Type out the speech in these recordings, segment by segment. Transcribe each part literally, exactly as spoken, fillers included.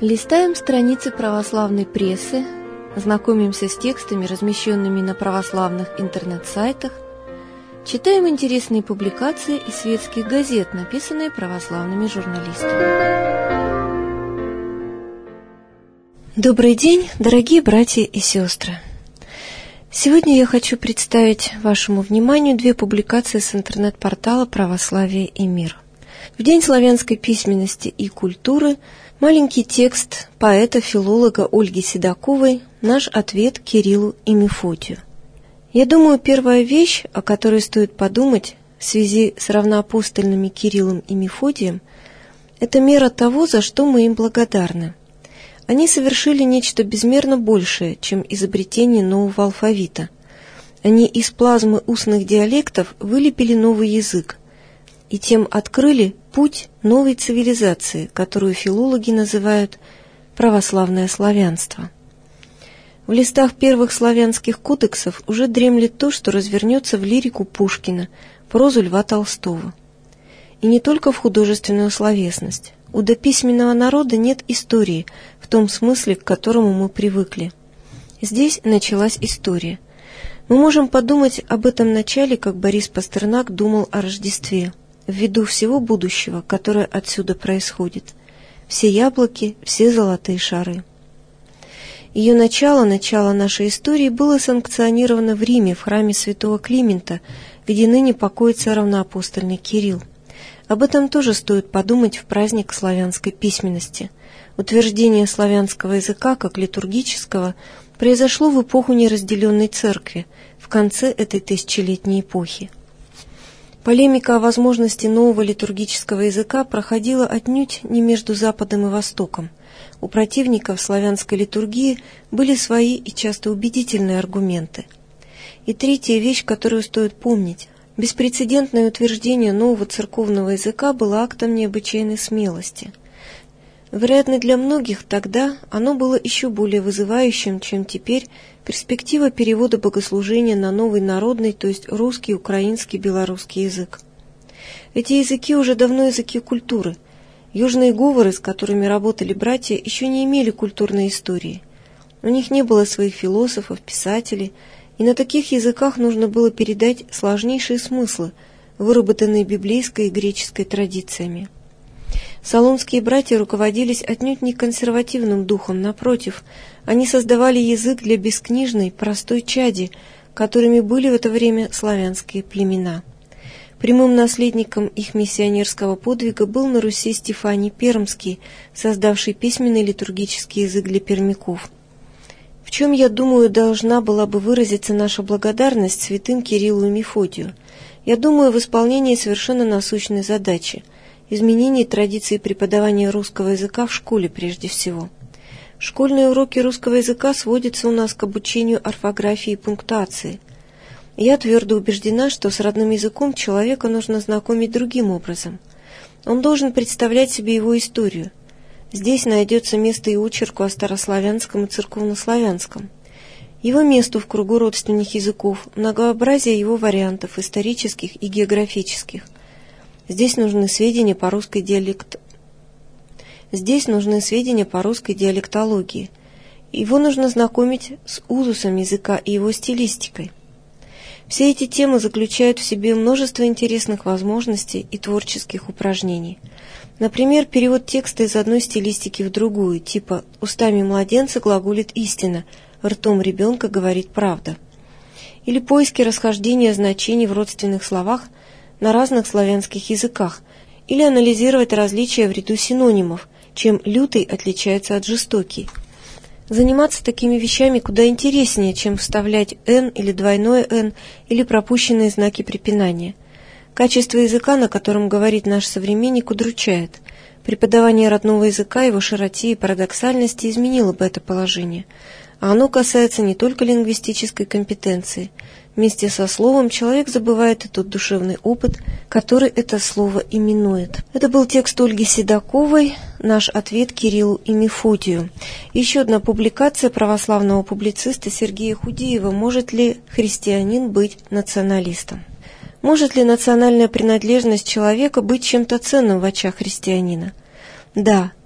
Листаем страницы православной прессы, знакомимся с текстами, размещенными на православных интернет-сайтах, читаем интересные публикации из светских газет, написанные православными журналистами. Добрый день, дорогие братья и сестры! Сегодня я хочу представить вашему вниманию две публикации с интернет-портала «Православие и мир». В День славянской письменности и культуры маленький текст поэта-филолога Ольги Седоковой «Наш ответ Кириллу и Мефодию». Я думаю, первая вещь, о которой стоит подумать в связи с равноапостольными Кириллом и Мефодием, это мера того, за что мы им благодарны. Они совершили нечто безмерно большее, чем изобретение нового алфавита. Они из плазмы устных диалектов вылепили новый язык и тем открыли путь новой цивилизации, которую филологи называют православное славянство. В листах первых славянских кодексов уже дремлет то, что развернется в лирику Пушкина, прозу Льва Толстого. И не только в художественную словесность. У дописьменного народа нет истории в том смысле, к которому мы привыкли. Здесь началась история. Мы можем подумать об этом начале, как Борис Пастернак думал о Рождестве, ввиду всего будущего, которое отсюда происходит. Все яблоки, все золотые шары. Ее начало, начало нашей истории было санкционировано в Риме, в храме святого Климента, где ныне покоится равноапостольный Кирилл. Об этом тоже стоит подумать в праздник славянской письменности. Утверждение славянского языка как литургического произошло в эпоху неразделенной церкви, в конце этой тысячелетней эпохи. Полемика о возможности нового литургического языка проходила отнюдь не между Западом и Востоком. У противников славянской литургии были свои и часто убедительные аргументы. И третья вещь, которую стоит помнить. Беспрецедентное утверждение нового церковного языка было актом необычайной смелости. Вероятно, для многих тогда оно было еще более вызывающим, чем теперь перспектива перевода богослужения на новый народный, то есть русский, украинский, белорусский язык. Эти языки уже давно языки культуры. Южные говоры, с которыми работали братья, еще не имели культурной истории. У них не было своих философов, писателей, и на таких языках нужно было передать сложнейшие смыслы, выработанные библейской и греческой традициями. Солунские братья руководились отнюдь не консервативным духом, напротив, они создавали язык для бескнижной, простой чади, которыми были в это время славянские племена. Прямым наследником их миссионерского подвига был на Руси Стефаний Пермский, создавший письменный литургический язык для пермяков. В чем, я думаю, должна была бы выразиться наша благодарность святым Кириллу и Мефодию? Я думаю, в исполнении совершенно насущной задачи – изменении традиции преподавания русского языка в школе прежде всего. Школьные уроки русского языка сводятся у нас к обучению орфографии и пунктуации. Я твердо убеждена, что с родным языком человека нужно знакомить другим образом. Он должен представлять себе его историю. Здесь найдется место и очерку о старославянском и церковнославянском. Его месту в кругу родственных языков, многообразие его вариантов, исторических и географических. Здесь нужны сведения по русской диалект... Здесь нужны сведения по русской диалектологии. Его нужно знакомить с узусом языка и его стилистикой. Все эти темы заключают в себе множество интересных возможностей и творческих упражнений. Например, перевод текста из одной стилистики в другую, типа «устами младенца глаголит истина», «ртом ребенка говорит правда». Или поиски расхождения значений в родственных словах на разных славянских языках, или анализировать различия в ряду синонимов, чем лютый отличается от жестокий. Заниматься такими вещами куда интереснее, чем вставлять «н» или двойное «н» или пропущенные знаки препинания. Качество языка, на котором говорит наш современник, удручает. Преподавание родного языка, его широте и парадоксальности изменило бы это положение. А оно касается не только лингвистической компетенции. Вместе со словом человек забывает и тот душевный опыт, который это слово именует. Это был текст Ольги Седоковой «Наш ответ Кириллу и Мефодию». Еще одна публикация православного публициста Сергея Худеева «Может ли христианин быть националистом?». Может ли национальная принадлежность человека быть чем-то ценным в очах христианина? Да.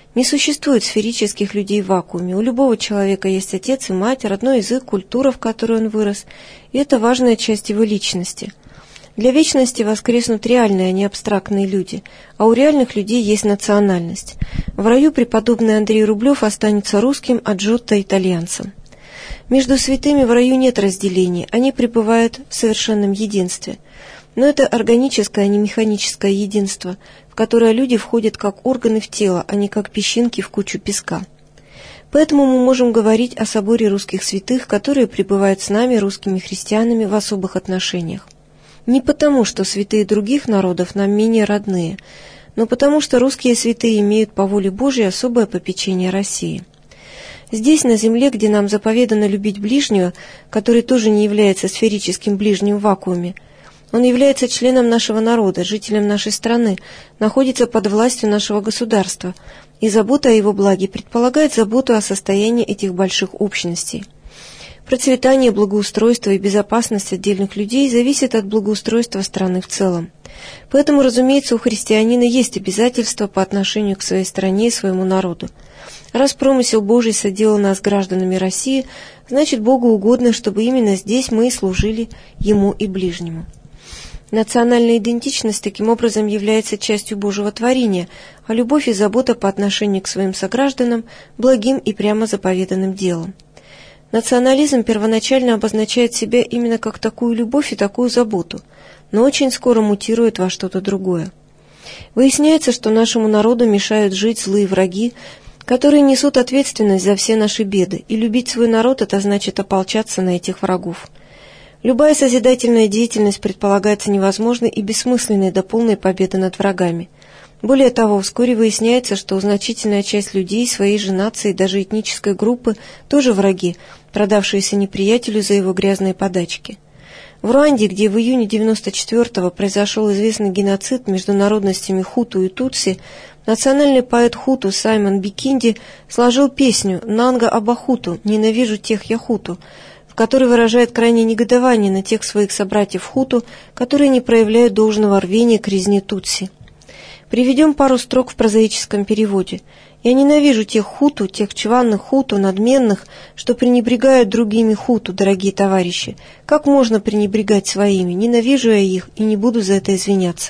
Не существует сферических людей в вакууме. У любого человека есть отец и мать, родной язык, культура, в которой он вырос, и это важная часть его личности. Для вечности воскреснут реальные, а не абстрактные люди, а у реальных людей есть национальность. В раю преподобный Андрей Рублев останется русским, а Джотто – итальянцем. Между святыми в раю нет разделений, они пребывают в совершенном единстве. Но это органическое, а не механическое единство, в которое люди входят как органы в тело, а не как песчинки в кучу песка. Поэтому мы можем говорить о соборе русских святых, которые пребывают с нами, русскими христианами, в особых отношениях. Не потому, что святые других народов нам менее родные, но потому, что русские святые имеют по воле Божьей особое попечение России. Здесь, на земле, где нам заповедано любить ближнего, который тоже не является сферическим ближним в вакууме, он является членом нашего народа, жителем нашей страны, находится под властью нашего государства, и забота о его благе предполагает заботу о состоянии этих больших общностей. Процветание, благоустройство и безопасность отдельных людей зависит от благоустройства страны в целом. Поэтому, разумеется, у христианина есть обязательства по отношению к своей стране и своему народу. Раз промысел Божий соделал нас гражданами России, значит, Богу угодно, чтобы именно здесь мы и служили Ему и ближнему. Национальная идентичность таким образом является частью Божьего творения, а любовь и забота по отношению к своим согражданам – благим и прямо заповеданным делом. Национализм первоначально обозначает себя именно как такую любовь и такую заботу, но очень скоро мутирует во что-то другое. Выясняется, что нашему народу мешают жить злые враги, которые несут ответственность за все наши беды, и любить свой народ – это значит ополчаться на этих врагов. Любая созидательная деятельность предполагается невозможной и бессмысленной до полной победы над врагами. Более того, вскоре выясняется, что значительная часть людей своей же нации, даже этнической группы, тоже враги, продавшиеся неприятелю за его грязные подачки. В Руанде, где в июне девяносто четвёртого произошел известный геноцид между народностями хуту и тутси, национальный поэт хуту Саймон Бикинди сложил песню «Нанга Абахуту, ненавижу тех я хуту», в которой выражает крайнее негодование на тех своих собратьев хуту, которые не проявляют должного рвения к резне тутси. Приведем пару строк в прозаическом переводе. «Я ненавижу тех хуту, тех чванных хуту, надменных, что пренебрегают другими хуту, дорогие товарищи. Как можно пренебрегать своими? Ненавижу я их и не буду за это извиняться».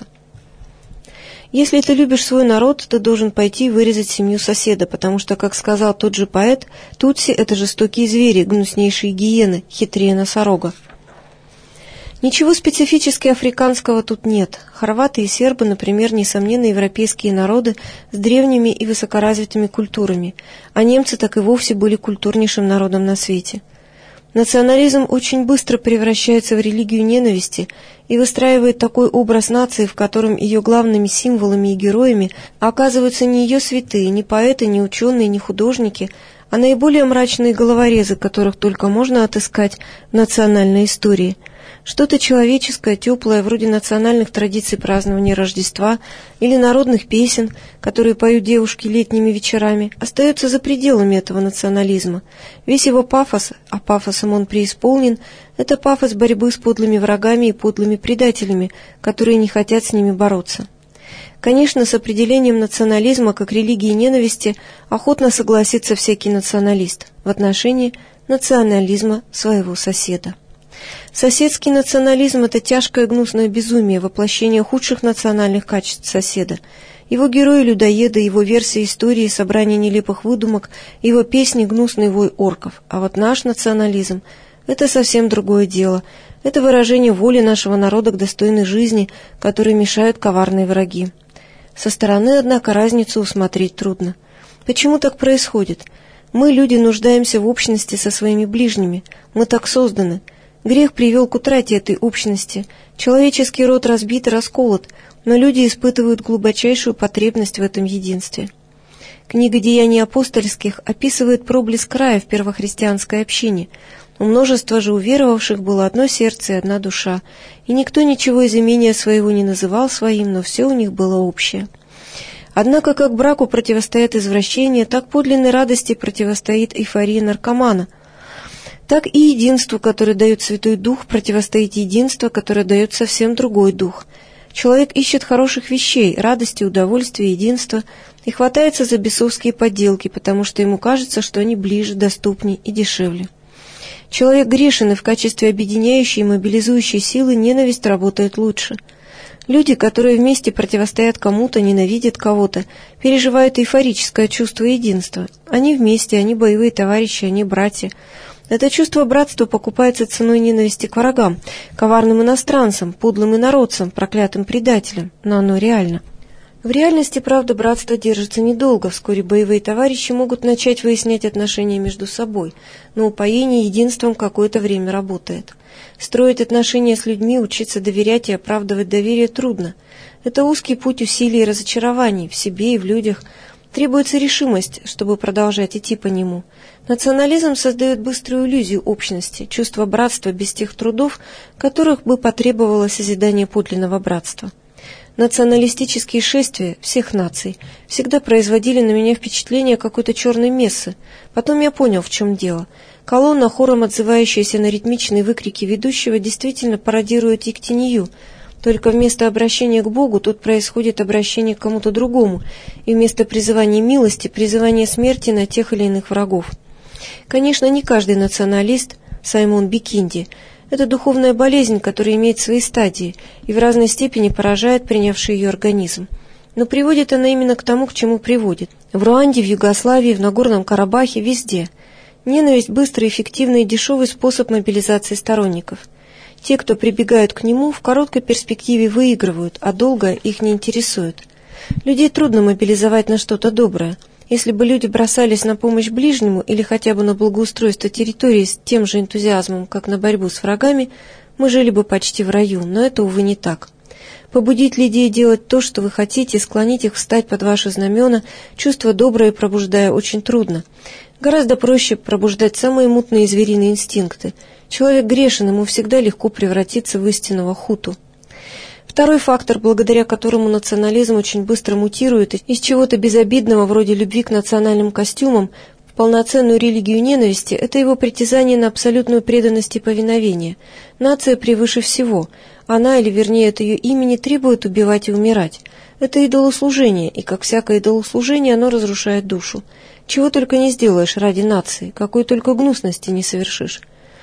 Если ты любишь свой народ, ты должен пойти и вырезать семью соседа, потому что, как сказал тот же поэт, тутси – это жестокие звери, гнуснейшие гиены, хитрее носорога. Ничего специфически африканского тут нет. Хорваты и сербы, например, несомненно, европейские народы с древними и высокоразвитыми культурами, а немцы так и вовсе были культурнейшим народом на свете. Национализм очень быстро превращается в религию ненависти и выстраивает такой образ нации, в котором ее главными символами и героями оказываются не ее святые, не поэты, не ученые, не художники, а наиболее мрачные головорезы, которых только можно отыскать в национальной истории. Что-то человеческое, теплое, вроде национальных традиций празднования Рождества или народных песен, которые поют девушки летними вечерами, остается за пределами этого национализма. Весь его пафос, а пафосом он преисполнен, это пафос борьбы с подлыми врагами и подлыми предателями, которые не хотят с ними бороться. Конечно, с определением национализма как религии ненависти охотно согласится всякий националист в отношении национализма своего соседа. Соседский национализм – это тяжкое гнусное безумие, воплощение худших национальных качеств соседа. Его герои-людоеды, его версии истории, собрание нелепых выдумок, его песни – гнусный вой орков. А вот наш национализм – это совсем другое дело. Это выражение воли нашего народа к достойной жизни, которой мешают коварные враги. Со стороны, однако, разницу усмотреть трудно. Почему так происходит? Мы, люди, нуждаемся в общности со своими ближними. Мы так созданы. Грех привел к утрате этой общности. Человеческий род разбит и расколот, но люди испытывают глубочайшую потребность в этом единстве. Книга «Деяний апостольских» описывает проблеск рая в первохристианской общине. У множества же уверовавших было одно сердце и одна душа, и никто ничего из имения своего не называл своим, но все у них было общее. Однако, как браку противостоят извращения, так подлинной радости противостоит эйфория наркомана. Так и единству, которое дает Святой Дух, противостоит единство, которое дает совсем другой Дух. Человек ищет хороших вещей, радости, удовольствия, единства и хватается за бесовские подделки, потому что ему кажется, что они ближе, доступнее и дешевле. Человек грешен, и в качестве объединяющей и мобилизующей силы ненависть работает лучше. Люди, которые вместе противостоят кому-то, ненавидят кого-то, переживают эйфорическое чувство единства. Они вместе, они боевые товарищи, они братья. Это чувство братства покупается ценой ненависти к врагам, коварным иностранцам, подлым инородцам, проклятым предателям, но оно реально. В реальности, правда, братство держится недолго, вскоре боевые товарищи могут начать выяснять отношения между собой, но упоение единством какое-то время работает. Строить отношения с людьми, учиться доверять и оправдывать доверие трудно. Это узкий путь усилий и разочарований в себе и в людях. Требуется решимость, чтобы продолжать идти по нему. Национализм создает быструю иллюзию общности, чувство братства без тех трудов, которых бы потребовало созидание подлинного братства. Националистические шествия всех наций всегда производили на меня впечатление какой-то черной мессы. Потом я понял, в чем дело. Колонна, хором отзывающаяся на ритмичные выкрики ведущего, действительно пародирует Ектинью. Только вместо обращения к Богу тут происходит обращение к кому-то другому, и вместо призывания милости – призывание смерти на тех или иных врагов. Конечно, не каждый националист – Саймон Бикинди. Это духовная болезнь, которая имеет свои стадии и в разной степени поражает принявший ее организм. Но приводит она именно к тому, к чему приводит. В Руанде, в Югославии, в Нагорном Карабахе, везде. Ненависть – быстрый, эффективный и дешевый способ мобилизации сторонников. Те, кто прибегают к нему, в короткой перспективе выигрывают, а долго их не интересует. Людей трудно мобилизовать на что-то доброе. Если бы люди бросались на помощь ближнему или хотя бы на благоустройство территории с тем же энтузиазмом, как на борьбу с врагами, мы жили бы почти в раю, но это, увы, не так. Побудить людей делать то, что вы хотите, склонить их встать под ваши знамена, чувство доброе пробуждая, очень трудно. Гораздо проще пробуждать самые мутные звериные инстинкты. Человек грешен, ему всегда легко превратиться в истинного хуту. Второй фактор, благодаря которому национализм очень быстро мутирует из чего-то безобидного, вроде любви к национальным костюмам, в полноценную религию ненависти, это его притязание на абсолютную преданность и повиновение. Нация превыше всего. Она, или вернее от ее имени, требует убивать и умирать. Это идолослужение, и, как всякое идолослужение, оно разрушает душу. Чего только не сделаешь ради нации, какой только гнусности не совершишь.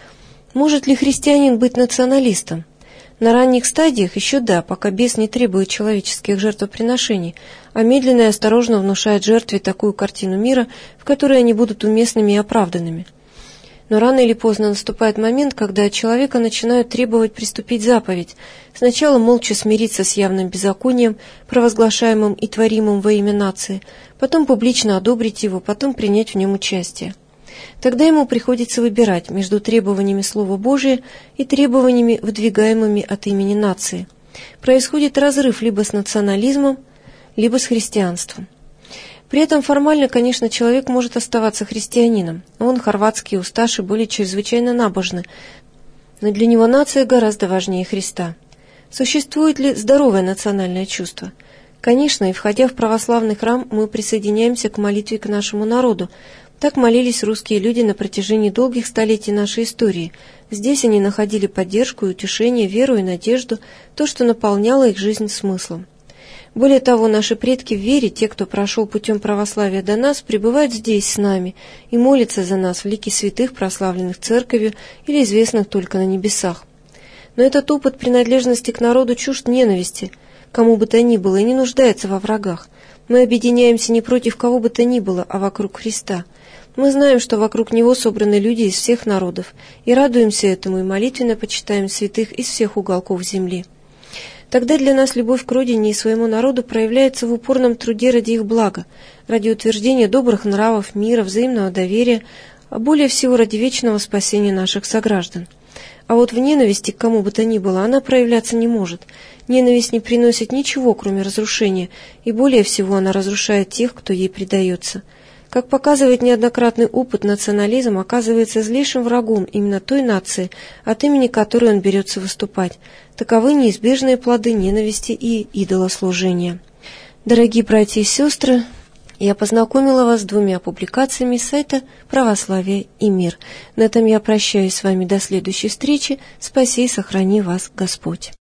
Может ли христианин быть националистом? На ранних стадиях еще да, пока бес не требует человеческих жертвоприношений, а медленно и осторожно внушает жертве такую картину мира, в которой они будут уместными и оправданными. Но рано или поздно наступает момент, когда от человека начинают требовать приступить заповедь, сначала молча смириться с явным беззаконием, провозглашаемым и творимым во имя нации, потом публично одобрить его, потом принять в нем участие. Тогда ему приходится выбирать между требованиями Слова Божия и требованиями, выдвигаемыми от имени нации. Происходит разрыв либо с национализмом, либо с христианством. При этом формально, конечно, человек может оставаться христианином. Он, хорватские усташи, были чрезвычайно набожны, но для него нация гораздо важнее Христа. Существует ли здоровое национальное чувство? Конечно, и входя в православный храм, мы присоединяемся к молитве к нашему народу. Так молились русские люди на протяжении долгих столетий нашей истории. Здесь они находили поддержку и утешение, веру и надежду, то, что наполняло их жизнь смыслом. Более того, наши предки в вере, те, кто прошел путем православия до нас, пребывают здесь с нами и молятся за нас в лике святых, прославленных церковью или известных только на небесах. Но этот опыт принадлежности к народу чужд ненависти, кому бы то ни было, и не нуждается во врагах. Мы объединяемся не против кого бы то ни было, а вокруг Христа. Мы знаем, что вокруг Него собраны люди из всех народов, и радуемся этому, и молитвенно почитаем святых из всех уголков земли. Тогда для нас любовь к родине и своему народу проявляется в упорном труде ради их блага, ради утверждения добрых нравов, мира, взаимного доверия, а более всего ради вечного спасения наших сограждан. А вот в ненависти к кому бы то ни было она проявляться не может. Ненависть не приносит ничего, кроме разрушения, и более всего она разрушает тех, кто ей предается. Как показывает неоднократный опыт, национализм оказывается злейшим врагом именно той нации, от имени которой он берется выступать. Таковы неизбежные плоды ненависти и идолослужения. Дорогие братья и сестры, я познакомила вас с двумя публикациями сайта «Православие и мир». На этом я прощаюсь с вами до следующей встречи. Спаси и сохрани вас Господь.